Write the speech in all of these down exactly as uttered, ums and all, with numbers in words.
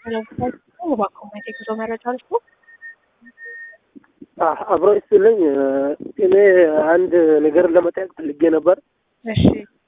ስለዚህ ባኮመቴ ጉዞ መረጃ አልኩ አብሮ ይስጥልኝ። እኔ አንድ ነገር ለመጠየቅ ፈልጌ ነበር። እሺ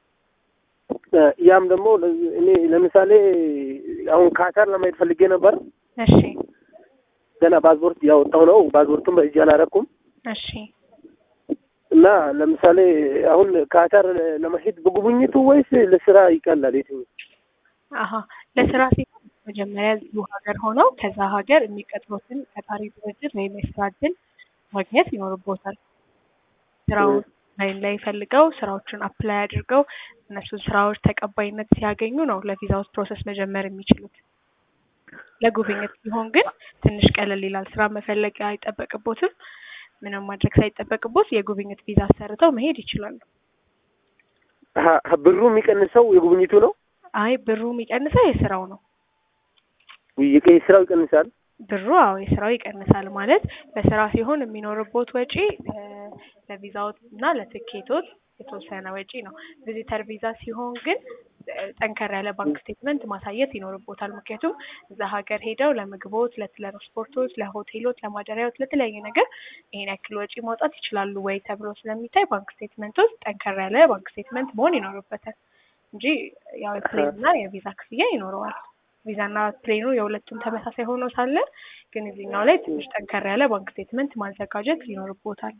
ያም ደግሞ እኔ ለምሳሌ አሁን ካታር ለማየት ፈልጌ ነበር። እሺ ገና ፓስፖርት ያወጣው ነው። ፓስፖርቱን በእጅ አላረኩም። እሺ እና ለምሳሌ አሁን ካታር ለመሄድ በጉብኝቱ ወይስ ለስራ ይቀላል? የትኛው? አሃ ለስራ ሲሆን መጀመሪያ እዚሁ ሀገር ሆነው ከዛ ሀገር የሚቀጥሩትን ቀጣሪ ድርጅት ወይም የስራ እድል ማግኘት ይኖርቦታል። ስራው ላይ ላይ ፈልገው ስራዎችን አፕላይ አድርገው እነሱ ስራዎች ተቀባይነት ሲያገኙ ነው ለቪዛው ፕሮሰስ መጀመር የሚችሉት። ለጉብኝት ሲሆን ግን ትንሽ ቀለል ይላል። ስራ መፈለግ አይጠበቅቦትም። ምንም ማድረግ ሳይጠበቅቦት የጉብኝት ቪዛ አሰርተው መሄድ ይችላሉ። አሃ ብሩ የሚቀንሰው የጉብኝቱ ነው? አይ ብሩ የሚቀንሰው የስራው ነው። የስራው ይቀንሳል? ብሩ አዎ የስራው ይቀንሳል ማለት ለስራ ሲሆን የሚኖርቦት ወጪ ለቪዛው እና ለትኬቶት የተወሰነ ወጪ ነው። ቪዚተር ቪዛ ሲሆን ግን ጠንከር ያለ ባንክ ስቴትመንት ማሳየት ይኖርቦታል። ምክንያቱም እዛ ሀገር ሄደው ለምግቦት፣ ለትራንስፖርቶች፣ ለሆቴሎች፣ ለማደሪያዎች፣ ለተለያየ ነገር ይሄን ያክል ወጪ ማውጣት ይችላሉ ወይ ተብሎ ስለሚታይ ባንክ ስቴትመንቶች ጠንከር ያለ ባንክ ስቴትመንት መሆን ይኖርበታል እንጂ ያው የፕሌንና የቪዛ ክፍያ ይኖረዋል። ቪዛና ፕሌኑ የሁለቱም ተመሳሳይ ሆኖ ሳለ ግን እዚህኛው ላይ ትንሽ ጠንከር ያለ ባንክ ስቴትመንት ማዘጋጀት ይኖርቦታል።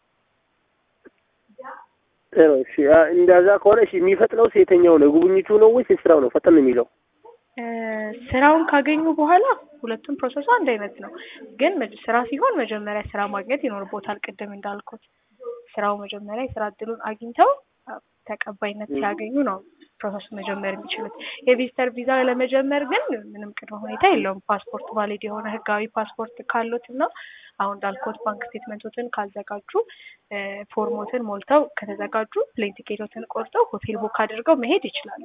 እሺ እንደዛ ከሆነ እሺ የሚፈጥነው የትኛው ነው? ጉብኝቱ ነው ወይስ ስራው ነው ፈጠን የሚለው? ስራውን ካገኙ በኋላ ሁለቱም ፕሮሰሱ አንድ አይነት ነው። ግን ስራ ሲሆን መጀመሪያ ስራ ማግኘት ይኖርቦታል። ቅድም እንዳልኩት ስራው መጀመሪያ የስራ እድሉን አግኝተው ተቀባይነት ሲያገኙ ነው ፕሮሰስ መጀመር የሚችሉት። የቪዚተር ቪዛ ለመጀመር ግን ምንም ቅድመ ሁኔታ የለውም። ፓስፖርት ቫሊድ የሆነ ህጋዊ ፓስፖርት ካሉትና አሁን እንዳልኩት ባንክ ስቴትመንቶችን ካዘጋጁ ፎርሞትን ሞልተው ከተዘጋጁ ፕሌን ቲኬቶችን ቆርጠው ሆቴል ቡክ አድርገው መሄድ ይችላሉ።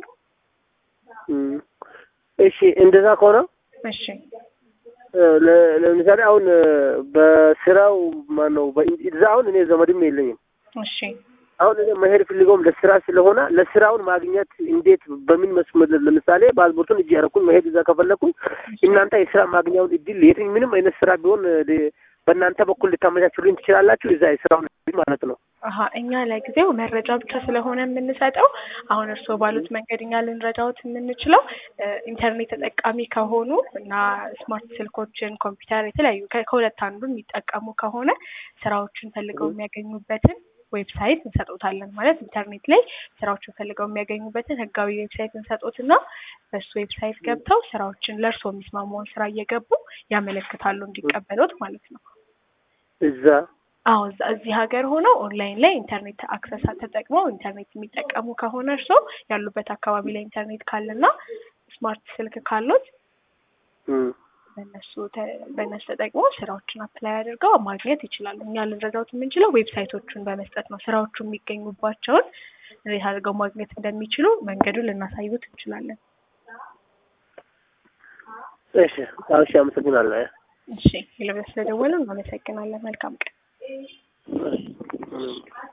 እሺ እንደዛ ከሆነ እሺ ለምሳሌ አሁን በስራው ማነው በእዛ አሁን እኔ ዘመድም የለኝም። እሺ አሁን እኔ መሄድ ፈልገውም ለስራ ስለሆነ ለስራውን ማግኘት እንዴት በምን መስመር ለምሳሌ ፓስፖርቱን እጅ ያረኩኝ መሄድ እዛ ከፈለኩኝ እናንተ የስራ ማግኛውን እድል የትኝ ምንም አይነት ስራ ቢሆን በእናንተ በኩል ልታመቻቹልኝ ትችላላችሁ? እዛ የስራውን ማለት ነው። አሃ እኛ ለጊዜው መረጃ ብቻ ስለሆነ የምንሰጠው አሁን እርስዎ ባሉት መንገድ እኛ ልንረዳዎት የምንችለው ኢንተርኔት ተጠቃሚ ከሆኑ እና ስማርት ስልኮችን፣ ኮምፒውተር የተለያዩ ከሁለት አንዱ የሚጠቀሙ ከሆነ ስራዎችን ፈልገው የሚያገኙበትን ዌብሳይት እንሰጦታለን። ማለት ኢንተርኔት ላይ ስራዎችን ፈልገው የሚያገኙበትን ህጋዊ ዌብሳይት እንሰጦትና በሱ ዌብሳይት ገብተው ስራዎችን ለእርስዎ የሚስማማውን ስራ እየገቡ ያመለክታሉ እንዲቀበሉት ማለት ነው። እዛ አዎ እዚህ ሀገር ሆነው ኦንላይን ላይ ኢንተርኔት አክሰስ ተጠቅመው ኢንተርኔት የሚጠቀሙ ከሆነ እርስዎ ያሉበት አካባቢ ላይ ኢንተርኔት ካለና ስማርት ስልክ ካሉት በእነሱ በእነሱ ተጠቅመው ስራዎችን አፕላይ አድርገው ማግኘት ይችላሉ። እኛ ልንረዳዎት የምንችለው ዌብሳይቶቹን በመስጠት ነው። ስራዎቹ የሚገኙባቸውን እንዴት አድርገው ማግኘት እንደሚችሉ መንገዱን ልናሳዩት እንችላለን። እሺ እሺ አመሰግናለሁ። እሺ ለበስ ስለደወሉ እናመሰግናለን። መልካም ቀን።